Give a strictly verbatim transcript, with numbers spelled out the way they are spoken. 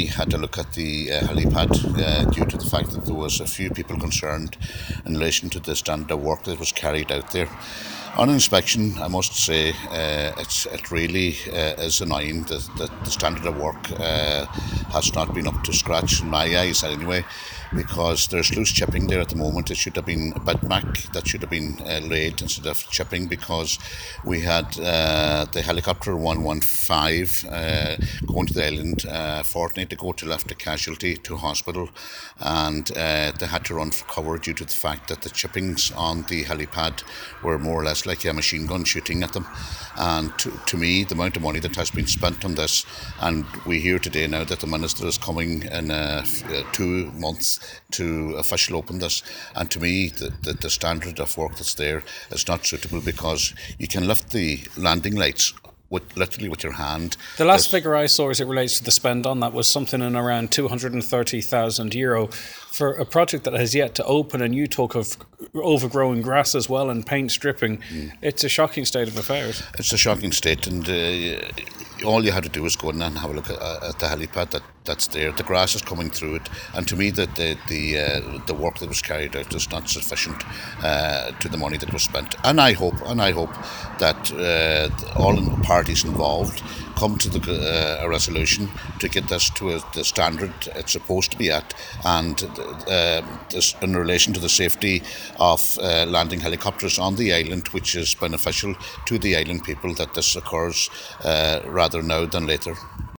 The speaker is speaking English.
had a look at the uh, helipad uh, due to the fact that there was a few people concerned in relation to the standard of work that was carried out there. On inspection, I must say uh, it's, it really uh, is annoying that, that the standard of work uh, has not been up to scratch in my eyes anyway, because there's loose chipping there at the moment. It should have been a bitmac that should have been uh, laid instead of chipping, because we had uh, the helicopter one one five uh, going to the island uh, a fortnight ago to left a casualty to hospital, and uh, they had to run for cover due to the fact that the chippings on the helipad were more or less like a machine gun shooting at them. And to, to me, the amount of money that has been spent on this, and we hear today now that the Minister is coming in uh, two months to officially open this, and to me the, the, the standard of work that's there is not suitable, because you can lift the landing lights with literally with your hand. The last figure I saw as it relates to the spend on that was something in around two hundred thirty thousand euro for a project that has yet to open, and you talk of overgrowing grass as well and paint stripping. Mm. It's a shocking state of affairs. It's a shocking state, and uh, all you had to do is go in and have a look at, at the helipad that, that's there. The grass is coming through it, and to me that the the, uh, the work that was carried out is not sufficient uh, to the money that was spent. And I hope, and I hope that uh, all parties involved come to the, uh, a resolution to get this to a, the standard it's supposed to be at, and uh, this, in relation to the safety of uh, landing helicopters on the island, which is beneficial to the island people, that this occurs uh, rather now than later.